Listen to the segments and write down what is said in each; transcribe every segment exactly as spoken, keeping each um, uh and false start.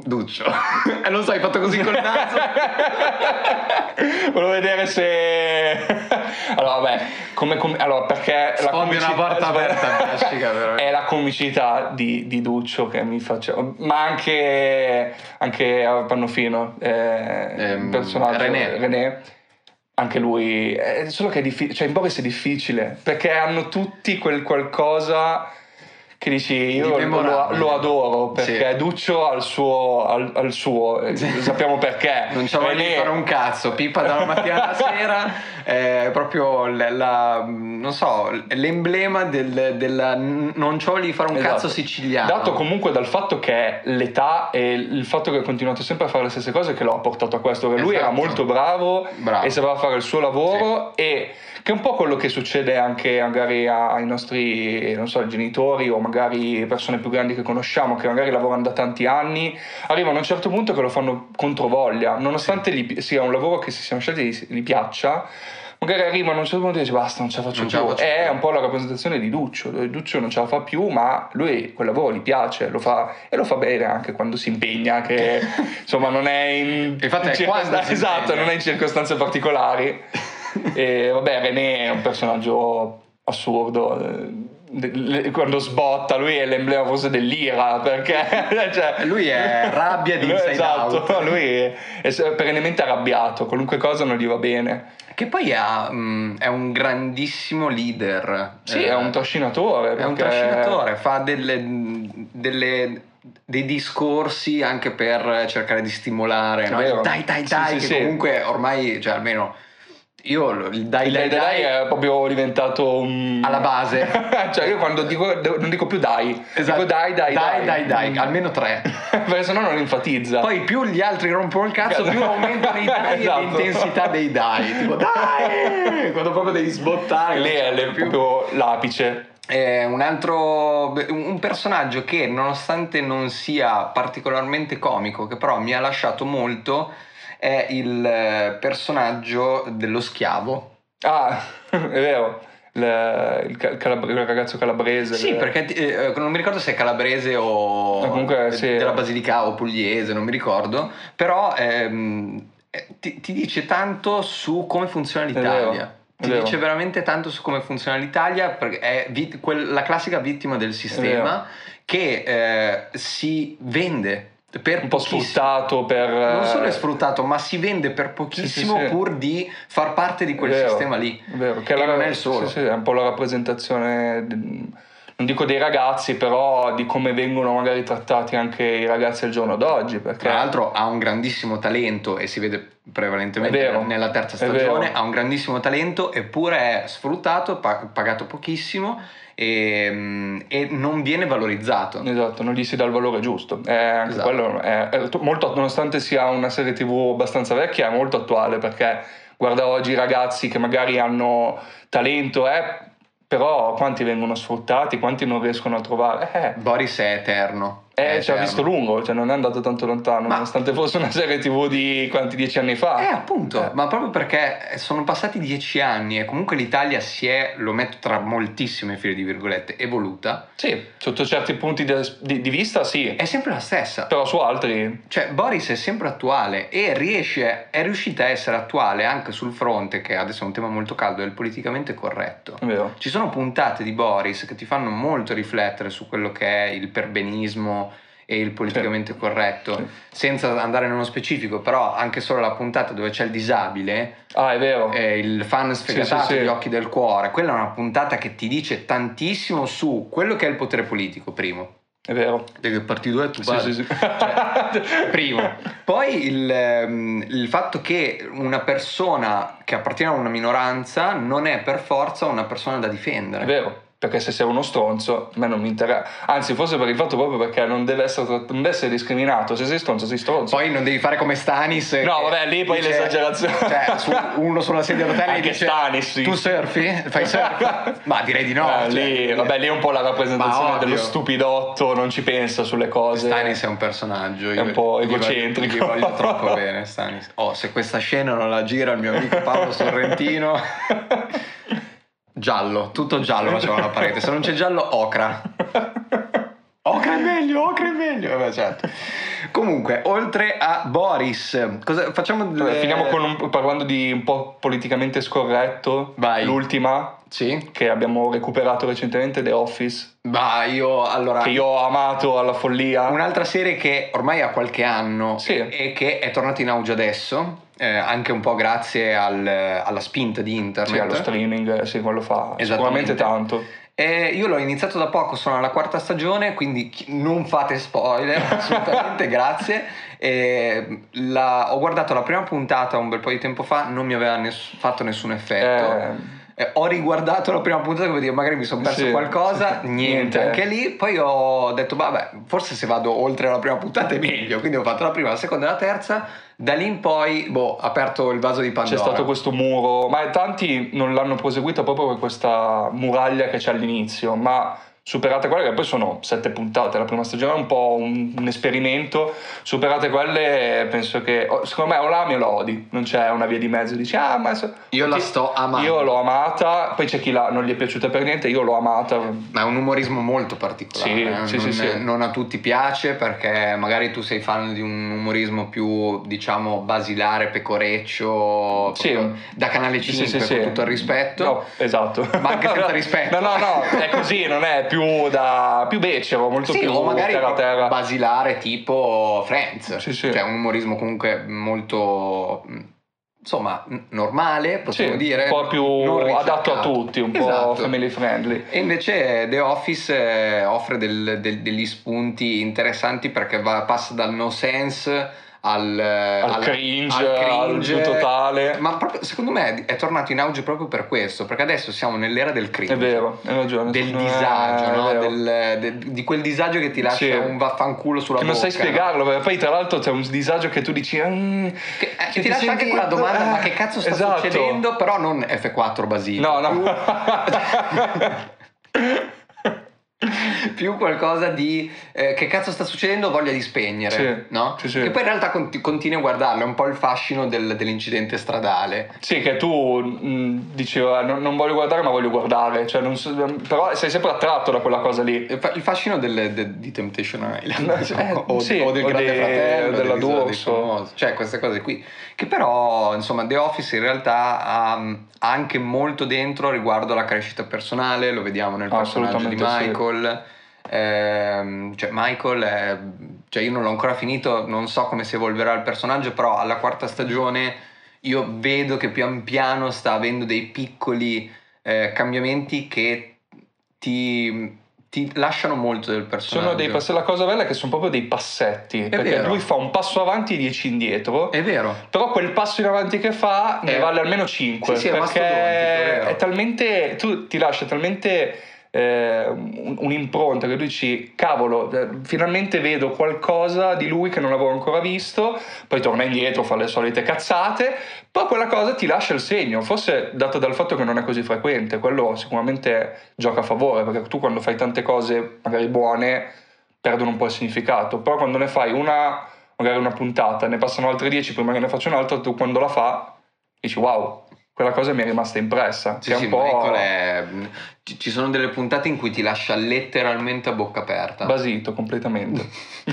Duccio. E non so, hai fatto così col naso. Volevo vedere se... Allora, vabbè, come, come... allora, perché... Sfondi la una porta aperta, Jessica, però. È la comicità di, di Duccio che mi faccia... Ma anche, anche a Pannofino, eh, Ehm, il personaggio René. René, anche lui... È solo che è difficile, cioè in Boris è difficile, perché hanno tutti quel qualcosa... che dici io lo, lo adoro perché sì. Duccio ha il suo, al, al suo sì. Sappiamo perché non c'ha voglia di fare un cazzo, pipa dalla mattina alla sera, è proprio la, la non so l'emblema del, della non c'ho voglia di fare un esatto. cazzo siciliano, dato comunque dal fatto che l'età e il fatto che ha continuato sempre a fare le stesse cose che lo ha portato a questo, che esatto. lui era molto bravo, bravo e sapeva fare il suo lavoro sì. e che è un po' quello che succede anche magari ai nostri, non so, genitori o magari persone più grandi che conosciamo, che magari lavorano da tanti anni, arrivano a un certo punto che lo fanno controvoglia, nonostante sì. gli, sia un lavoro che si siano scelti gli piaccia, magari arrivano a un certo punto e dice basta, non ce la faccio non più. Ce la faccio è più. Un po' la rappresentazione di Duccio. Duccio non ce la fa più, ma lui quel lavoro gli piace, lo fa e lo fa bene anche quando si impegna, che insomma non è in, infatti in è circostanze esatto, non è in circostanze particolari. E vabbè, René è un personaggio assurdo, quando sbotta lui è l'emblema forse dell'ira, perché cioè, lui è rabbia di Inside esatto, Out. Lui è, è perennemente arrabbiato, qualunque cosa non gli va bene, che poi è, um, è un grandissimo leader, sì eh, è un trascinatore, è un trascinatore, fa delle, delle dei discorsi anche per cercare di stimolare, no? dai dai dai sì, che sì, comunque sì. ormai cioè almeno io il dai il dai, dai dai è proprio diventato um... alla base. Cioè io quando dico non dico più dai, esatto. dico dai dai dai dai, dai, dai. almeno tre, perché sennò non enfatizza. Poi più gli altri rompono il cazzo, più aumentano i dai esatto. e l'intensità dei dai, tipo dai, quando proprio devi sbottare. Lì è più... proprio l'apice. Eh, un altro un personaggio che nonostante non sia particolarmente comico, che però mi ha lasciato molto, è il personaggio dello schiavo. Ah, è vero, il, il, calab- il ragazzo calabrese. Sì, il... perché eh, non mi ricordo se è calabrese o comunque, sì. della Basilicata o pugliese, non mi ricordo, però ehm, ti, ti dice tanto su come funziona l'Italia. Ti dice veramente tanto su come funziona l'Italia, perché è vit- quel, la classica vittima del sistema che eh, si vende per un po' sfruttato per non solo è sfruttato, ma si vende per pochissimo sì, sì, sì. pur di far parte di quel vero, sistema lì. Vero, che e la, non è il solo. Sì, sì, è un po' la rappresentazione, non dico dei ragazzi, però di come vengono magari trattati anche i ragazzi al giorno d'oggi. Perché tra l'altro ha un grandissimo talento e si vede prevalentemente vero, nella terza stagione, ha un grandissimo talento eppure è sfruttato, pagato pochissimo e, e non viene valorizzato. Esatto, non gli si dà il valore giusto. È anche esatto. quello è, è molto, nonostante sia una serie tivù abbastanza vecchia, è molto attuale, perché guarda oggi i ragazzi che magari hanno talento, eh, però quanti vengono sfruttati, quanti non riescono a trovare. Eh. Boris è eterno. Eh, ci ha visto lungo, cioè non è andato tanto lontano, ma... nonostante fosse una serie tivù di quanti dieci anni fa. Eh, appunto, eh. ma proprio perché sono passati dieci anni e comunque l'Italia si è, lo metto tra moltissime file di virgolette, evoluta. Sì, sotto certi punti di, di, di vista sì. È sempre la stessa. Però su altri... Cioè, Boris è sempre attuale e riesce, è riuscita a essere attuale anche sul fronte, che adesso è un tema molto caldo, del politicamente corretto. È vero. Ci sono puntate di Boris che ti fanno molto riflettere su quello che è il perbenismo e il politicamente sì. corretto, sì. senza andare nello specifico, però anche solo la puntata dove c'è il disabile, ah è vero, eh, il fan sfegatato sì, sì, sì. Gli occhi del cuore, quella è una puntata che ti dice tantissimo su quello che è il potere politico, primo. È vero. Che partito è tu sì, sì, sì. Cioè, primo. Poi il, il fatto che una persona che appartiene a una minoranza non è per forza una persona da difendere. È vero. Perché se sei uno stronzo, a me non mi interessa. Anzi, forse per il fatto proprio perché non deve essere, non deve essere discriminato. Se sei stronzo, sei stronzo. Poi non devi fare come Stanis. No, vabbè, lì poi dice, l'esagerazione. Cioè, su, uno sulla sedia a rotelle dice Stanis, sì. Tu surfi? Fai surf? Ma direi di no. Eh, lì, cioè, vabbè, lì è un po' la rappresentazione dello stupidotto, non ci pensa sulle cose. Stanis è un personaggio. È un po' egocentrico. Gli voglio, gli voglio troppo bene, Stanis. Oh, se questa scena non la gira il mio amico Paolo Sorrentino... Giallo, tutto giallo faceva la parete. Se non c'è giallo, ocra. Ocra è meglio, ocre meglio. Vabbè, certo. Comunque, oltre a Boris, cosa facciamo? Le... Finiamo con un, parlando di un po' politicamente scorretto. Vai. L'ultima, sì, che abbiamo recuperato recentemente, The Office. Ma io allora che io ho amato alla follia. Un'altra serie che ormai ha qualche anno sì. e che è tornata in auge adesso. Eh, anche un po' grazie al, alla spinta di internet. Sì, allo streaming, sì, quello fa sicuramente tanto. Eh, io l'ho iniziato da poco, sono alla quarta stagione, quindi non fate spoiler, assolutamente, grazie. Eh, la, ho guardato la prima puntata un bel po' di tempo fa, non mi aveva ness- fatto nessun effetto. Eh... Eh, ho riguardato la prima puntata come dire magari mi sono perso sì, qualcosa, sì, niente, niente anche lì. Poi ho detto vabbè, forse se vado oltre la prima puntata è meglio, quindi ho fatto la prima, la seconda e la terza. Da lì in poi, boh, aperto il vaso di Pandora. C'è stato questo muro, ma tanti non l'hanno proseguito proprio per questa muraglia che c'è all'inizio, ma superate quelle che poi sono sette puntate, la prima stagione è un po' un, un esperimento, superate quelle penso che, secondo me o l'ami o la odi, non c'è una via di mezzo, dici ah ma... So, io la sto amando. Io l'ho amata, poi c'è chi la, non gli è piaciuta per niente, io l'ho amata. Ma è un umorismo molto particolare, sì, eh? sì, non, sì, sì. non a tutti piace perché magari tu sei fan di un umorismo più diciamo basilare, pecoreccio, sì. da Canale cinque, sì, sì, con sì. tutto il rispetto. No, esatto. Ma anche senza rispetto. No, no, no, è così, non è più da più becero, molto sì, più o magari terra terra. Basilare tipo Friends, sì, sì. Cioè un umorismo comunque molto insomma normale, possiamo sì, dire, un po' più adatto a tutti, un esatto. po' family friendly. E invece The Office eh, offre del, del, degli spunti interessanti perché va, passa dal no sense al, al, al cringe, al cringe al più totale. Ma proprio, secondo me è tornato in auge proprio per questo, perché adesso siamo nell'era del cringe. È vero, hai ragione. Del disagio, no? del, de, di quel disagio che ti lascia sì. un vaffanculo sulla che bocca. Che non sai spiegarlo, no? Perché poi tra l'altro c'è un disagio che tu dici... Mm, che, eh, che ti, ti lascia anche quella domanda, eh, ma che cazzo sta esatto. succedendo? Però non F quattro Basile. No, no. Più qualcosa di eh, che cazzo sta succedendo, voglia di spegnere, sì, no? Sì, sì. Che poi in realtà conti- continui a guardarlo, è un po' il fascino del, dell'incidente stradale. Sì, che tu mh, dicevi non, non voglio guardare ma voglio guardare, cioè non so, però sei sempre attratto da quella cosa lì. Il fascino del, de, di Temptation Island eh, o, sì, o del o Grande de, Fratello, della D'Urso, cioè queste cose qui. Che però, insomma, The Office in realtà ha, ha anche molto dentro riguardo alla crescita personale, lo vediamo nel personaggio di Michael. Sì. Eh, cioè Michael è, cioè io non l'ho ancora finito, non so come si evolverà il personaggio, però alla quarta stagione io vedo che pian piano sta avendo dei piccoli eh, cambiamenti che ti, ti lasciano molto del personaggio. Sono dei passi, la cosa bella è che sono proprio dei passetti, è perché vero. Lui fa un passo avanti e dieci indietro. È vero. Però quel passo in avanti che fa ne è... vale almeno cinque, sì, sì, perché è, è talmente, tu ti lascia talmente Eh, un'impronta che tu dici cavolo, eh, finalmente vedo qualcosa di lui che non avevo ancora visto, poi torna indietro, fa le solite cazzate, poi quella cosa ti lascia il segno, forse dato dal fatto che non è così frequente, quello sicuramente gioca a favore, perché tu quando fai tante cose magari buone perdono un po' il significato, però quando ne fai una, magari una puntata, ne passano altre dieci prima che ne faccia un'altra, tu quando la fa dici wow, quella cosa mi è rimasta impressa. Sì, che è sì, un po'... Michael è... Ci sono delle puntate in cui ti lascia letteralmente a bocca aperta. Basito, completamente.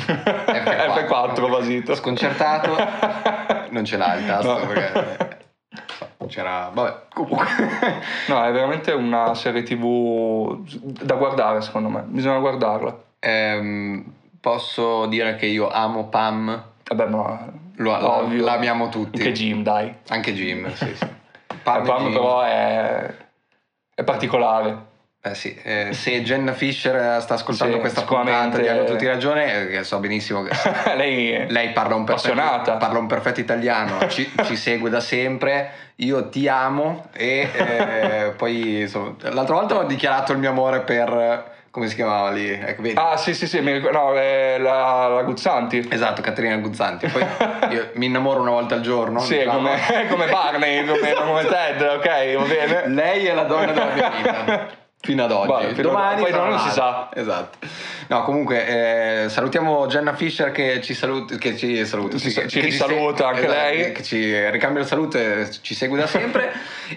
F quattro, basito. Sconcertato. Non ce l'ha il tasto, no. Perché... C'era... Vabbè, comunque. No, è veramente una serie tivù da guardare, secondo me. Bisogna guardarla. Ehm, posso dire che io amo Pam. Vabbè, ma... Lo, ovvio. L'amiamo tutti. Anche Jim, dai. Anche Jim, sì, sì. Pam, Pam però è, è particolare. Eh sì, eh, se Jenna Fisher sta ascoltando sì, questa puntata di Hanno tutti ragione, eh, so benissimo che lei, lei parla un, perfetto, parla un perfetto italiano, ci, ci segue da sempre, io ti amo e eh, poi insomma, l'altra volta ho dichiarato il mio amore per... Come si chiamava lì? Ecco, vedi? Ah sì sì sì, mi ricordo, no, è la, la Guzzanti. Esatto, Caterina Guzzanti. Poi io mi innamoro una volta al giorno. Sì, diciamo. come, come Barney, come, come Ted, ok, va bene. Lei è la donna della mia vita. Fino ad oggi. Bah, domani poi non male. si sa. Esatto. No, comunque eh, salutiamo Jenna Fischer che ci saluta, che ci saluta, ci, sì, ci che risaluta ci anche esatto, lei, che ci ricambia il saluto e ci segue da sempre.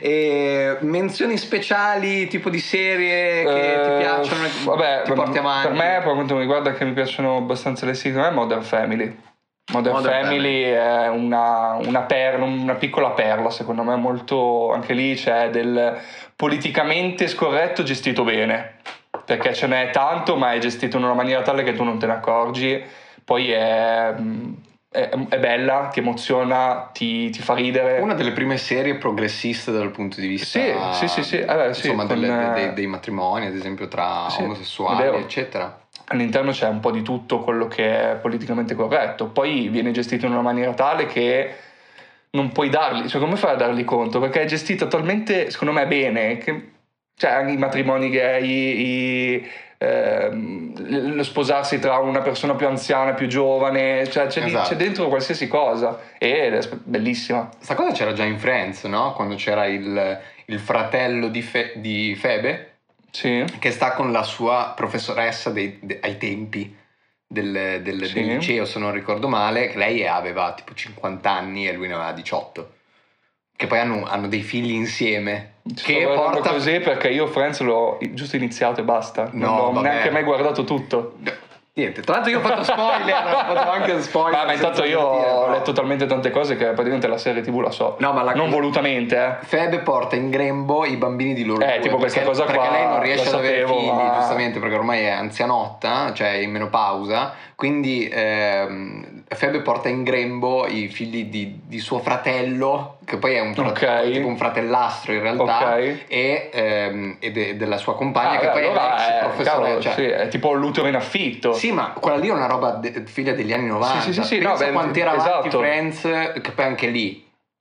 E menzioni speciali, tipo di serie che eh, ti piacciono, vabbè, ti porti avanti? Per me, per quanto mi riguarda, che mi piacciono abbastanza le serie, Modern Family. Modern, Modern Family, Family è una, una, perla, una piccola perla, secondo me, molto, anche lì c'è del politicamente scorretto gestito bene, perché ce n'è tanto, ma è gestito in una maniera tale che tu non te ne accorgi. Poi è, è, è bella, ti emoziona, ti, ti fa ridere. Una delle prime serie progressiste dal punto di vista sì, sì, sì, sì. Eh, sì, insomma, con, delle, dei, dei matrimoni, ad esempio, tra sì, omosessuali, eccetera. All'interno c'è un po' di tutto quello che è politicamente corretto, poi viene gestito in una maniera tale che non puoi darli, cioè come fai a darli conto? Perché è gestito talmente, secondo me, bene, che cioè anche i matrimoni gay, i, ehm, lo sposarsi tra una persona più anziana e più giovane, cioè c'è, esatto. c'è dentro qualsiasi cosa ed è bellissima. Sta cosa c'era già in Friends, no? Quando c'era il, il fratello di, Fe, di Phoebe. Sì. Che sta con la sua professoressa dei, de, ai tempi del, del, sì. del liceo, se non ricordo male, che lei aveva tipo cinquanta anni e lui ne aveva diciotto, che poi hanno, hanno dei figli insieme. Ci che porta così perché io Friends l'ho giusto iniziato e basta, no, non ho vabbè. neanche mai guardato tutto. Niente, tra l'altro io ho fatto spoiler, ho fatto anche spoiler. Ma, ma intanto io dire, ho letto talmente tante cose che praticamente la serie tivù la so. No, ma la, non volutamente, eh. Phoebe porta in grembo i bambini di loro eh, due. tipo questa perché, cosa perché qua. Perché lei non riesce ad avere figli, ma... giustamente, perché ormai è anzianotta, cioè in menopausa. Quindi ehm, Phoebe porta in grembo i figli di, di suo fratello, che poi è un fratello, okay. tipo un fratellastro in realtà, okay. e, ehm, e de, della sua compagna, ah, che beh, poi allora è l'ex professore. Cioè, sì, è tipo l'utero in affitto. Sì, ma quella lì è una roba de, figlia degli anni novanta. Sì, sì, sì, Pensa no, beh, quanto era esatto. avanti Friends, che poi anche lì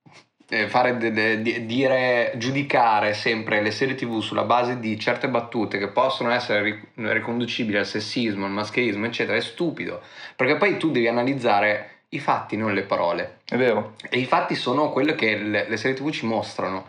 fare de, de, de, dire giudicare sempre le serie tivù sulla base di certe battute che possono essere riconducibili al sessismo, al maschilismo, eccetera, è stupido, perché poi tu devi analizzare i fatti, non le parole. È vero. E i fatti sono quello che le, le serie tivù ci mostrano,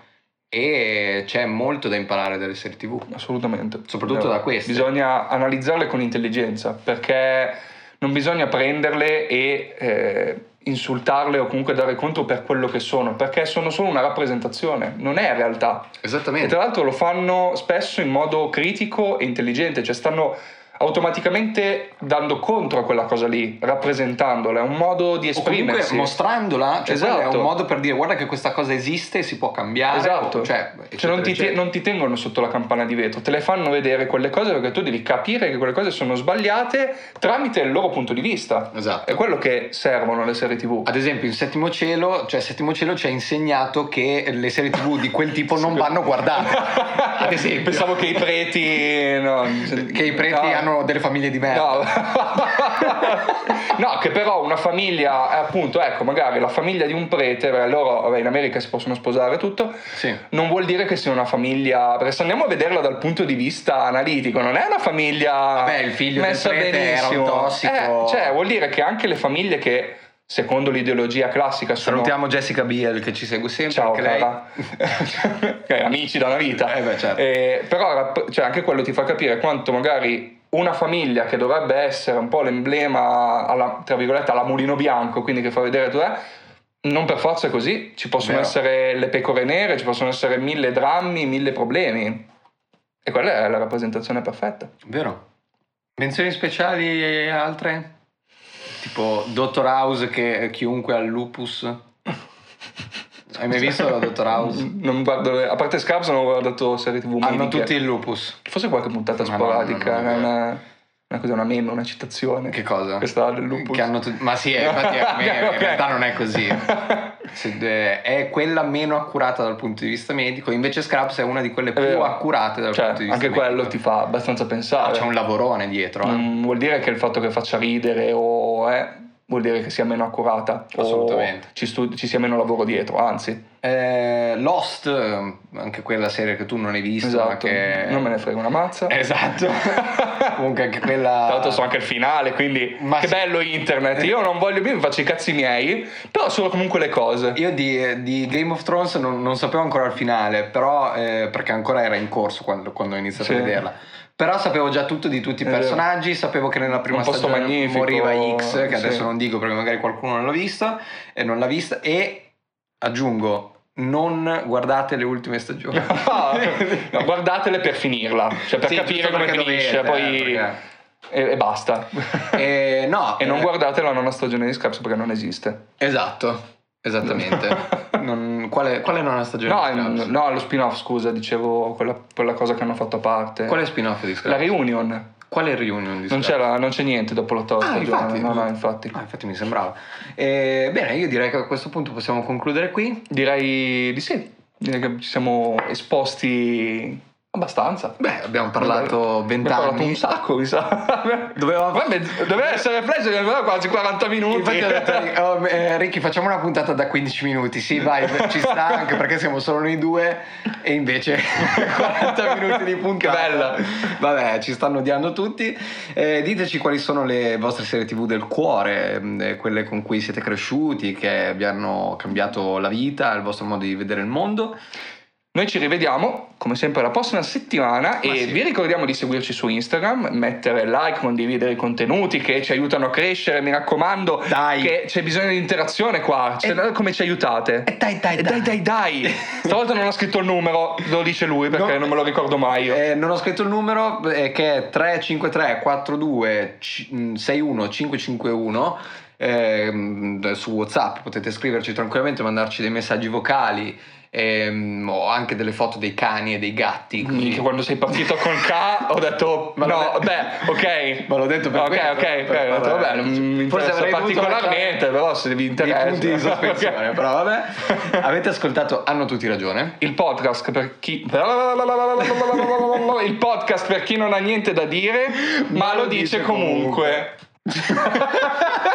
e c'è molto da imparare dalle serie tivù. Assolutamente. Soprattutto da queste. Bisogna analizzarle con intelligenza, perché non bisogna prenderle e eh, insultarle o comunque dare conto per quello che sono, perché sono solo una rappresentazione, non è realtà. Esattamente. E tra l'altro lo fanno spesso in modo critico e intelligente, cioè stanno automaticamente dando contro a quella cosa lì, rappresentandola, è un modo di esprimersi. O comunque mostrandola, cioè esatto. È un modo per dire guarda che questa cosa esiste e si può cambiare. Esatto. O, cioè, cioè non, ti te, non ti tengono sotto la campana di vetro, te le fanno vedere quelle cose perché tu devi capire che quelle cose sono sbagliate tramite il loro punto di vista. Esatto. È quello che servono le serie tivù. Ad esempio in Settimo Cielo, cioè Settimo Cielo ci ha insegnato che le serie tivù di quel tipo non vanno guardate. Ad esempio. Pensavo che i preti no, che i preti no. hanno delle famiglie di merda. No. No, che però una famiglia, appunto, ecco, magari la famiglia di un prete, beh, loro vabbè, in America si possono sposare tutto, sì. Non vuol dire che sia una famiglia, perché se andiamo a vederla dal punto di vista analitico, non è una famiglia vabbè, il figlio messa del prete benissimo. Era un tossico. Eh, cioè, vuol dire che anche le famiglie che secondo l'ideologia classica sono... Salutiamo Jessica Biel che ci segue sempre. Ciao, anche lei. Amici da una vita. Eh beh, certo. eh, però cioè, anche quello ti fa capire quanto magari una famiglia che dovrebbe essere un po' l'emblema alla, tra virgolette alla Mulino Bianco, quindi che fa vedere tu è, non per forza è così, ci possono Vero. essere le pecore nere, ci possono essere mille drammi, mille problemi, e quella è la rappresentazione perfetta. Vero. Menzioni speciali altre? Tipo Doctor House che chiunque ha il lupus. Hai mai visto la Doctor House? Non guardo, a parte Scrubs non ho guardato serie tivù mediche. Hanno tutti il lupus. Forse qualche puntata Ma sporadica, no, no, no, no. Una, una cosa, una meme, una citazione. Che cosa? Questa del lupus. Che hanno tu- Ma sì, infatti a me, Okay. in realtà non è così. È quella meno accurata dal punto di vista medico, invece Scrubs è una di quelle più accurate dal cioè, punto di vista anche medico. quello ti fa abbastanza pensare. No, c'è un lavorone dietro. Eh. Non vuol dire che il fatto che faccia ridere o... Eh, vuol dire che sia meno accurata. Assolutamente. O ci, studi- ci sia meno lavoro dietro, anzi. Eh, Lost, anche quella serie che tu non hai visto, esatto. ma che... non me ne frega una mazza. Esatto. Comunque anche quella... Tra l'altro so anche il finale, quindi ma che sì. Bello internet. Io non voglio più, mi faccio i cazzi miei, però sono comunque le cose. Io di, di Game of Thrones non, non sapevo ancora il finale, però eh, perché ancora era in corso quando, quando ho iniziato sì. a vederla. Però sapevo già tutto di tutti i personaggi, sapevo che nella prima stagione magnifico. moriva X, che adesso sì. non dico perché magari qualcuno non l'ha vista e non l'ha vista, e aggiungo, non guardate le ultime stagioni. No, guardatele per finirla, cioè per sì, capire come finisce, dovete, poi eh, e, e basta. E, no, e non eh, guardate la nona stagione di Scraps perché non esiste. Esatto, esattamente. non, quale, quale nona stagione no, di Scraps? No, lo spin-off, scusa, dicevo quella, quella cosa che hanno fatto a parte. Quale spin-off di Scraps? La reunion. Quale reunion di non, c'era, non c'è niente dopo l'ottava ah, stagione. Infatti, no, no, infatti. Ah, infatti mi sembrava. Eh, bene, io direi che a questo punto possiamo concludere qui. Direi di sì. Direi che ci siamo esposti abbastanza. Beh, abbiamo parlato vent'anni. Abbiamo parlato un sacco, mi sa. Doveva, doveva essere flash, aveva quasi quaranta minuti. Infatti ho detto, oh, eh, Ricky, facciamo una puntata da quindici minuti. Sì, vai, ci sta, anche perché siamo solo noi due. E invece quaranta minuti di puntata. Che bella. Vabbè, ci stanno odiando tutti. Eh, diteci quali sono le vostre serie tv del cuore, eh, quelle con cui siete cresciuti, che vi hanno cambiato la vita, il vostro modo di vedere il mondo. Noi ci rivediamo come sempre la prossima settimana. Ma e sì. Vi ricordiamo di seguirci su Instagram, mettere like, condividere i contenuti che ci aiutano a crescere, mi raccomando. Dai. Che c'è bisogno di interazione qua. Cioè, e... come ci aiutate? E dai dai dai. E dai dai dai. Stavolta non ho scritto il numero, lo dice lui perché no, non me lo ricordo mai io. Eh, non ho scritto il numero eh, che è tre cinque tre quattro due sei uno cinque cinque uno. Eh, su WhatsApp potete scriverci tranquillamente, mandarci dei messaggi vocali. Ehm, ho anche delle foto dei cani e dei gatti. Quindi che quando sei partito con K ho detto ma no, beh, ok. Ma l'ho detto per ok, questo, ok, ok, per, ho detto, vabbè, non mi interessa particolarmente, però se vi interessa. I punti di sospensione, però vabbè. Avete ascoltato Hanno tutti ragione. Il podcast per chi il podcast per chi non ha niente da dire, ma, ma lo dice, dice comunque. comunque.